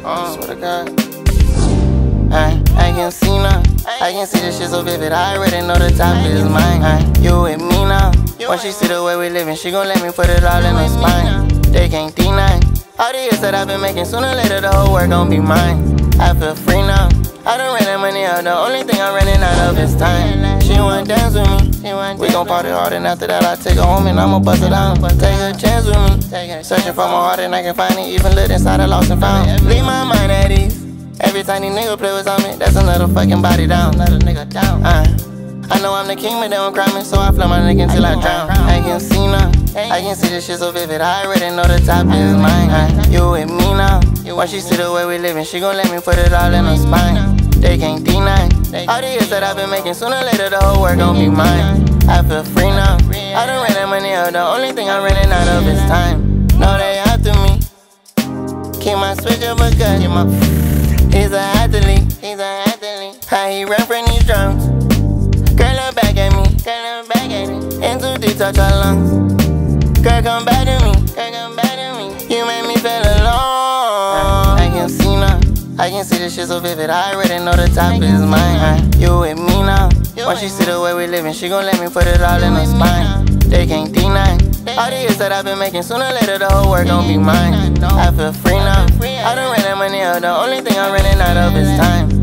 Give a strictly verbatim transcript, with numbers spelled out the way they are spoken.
uh, swear to God. I, I can see now, I can see this shit so vivid. I already know the top is mine. I, you with me now. When she see the way we living, she gon' let me put it all in her spine. They can't deny all the years that I've been making. Sooner or later the whole world gon' be mine. I feel free now. I done ran that money out. The only thing I'm running out of is time. She wanna dance with me. We gon' party hard, and after that I take her home and I'ma bust it down. Take a chance with me. Searching for my heart and I can find it. Even lit inside a lost and found. Leave my mind at ease. Every time these niggas play with on me, that's another fucking body down. Another nigga down. Uh, I know I'm the king, but they won't cry me, so I flood my nigga until I drown. I can see now, I can see this shit so vivid. I already know the top is mine. Uh, you with me now. When she see the way we living, she gon' let me put it all in her spine. They can't deny all the years that I've been making. Sooner or later the whole world gon' be mine. I feel free now. I done ran that money out. The only thing I'm running out of is time. No, they after me. Keep my switch up a gun. He's an athlete, he's an athlete. How he run from these drums. Girl, look back at me, girl, look back at me. And too deep, touch her lungs. Girl, come back to me, girl, come back to me. You make me feel alone. I can see now, I can see this shit so vivid. I already know the top is mine. You with me now. When she see the way we living, she gon' let me put it all in her spine. They can't deny all the years that I've been making. Sooner or later the whole world gon' be mine. I feel free now. I done ran that money out. The only thing I'm running out of is time.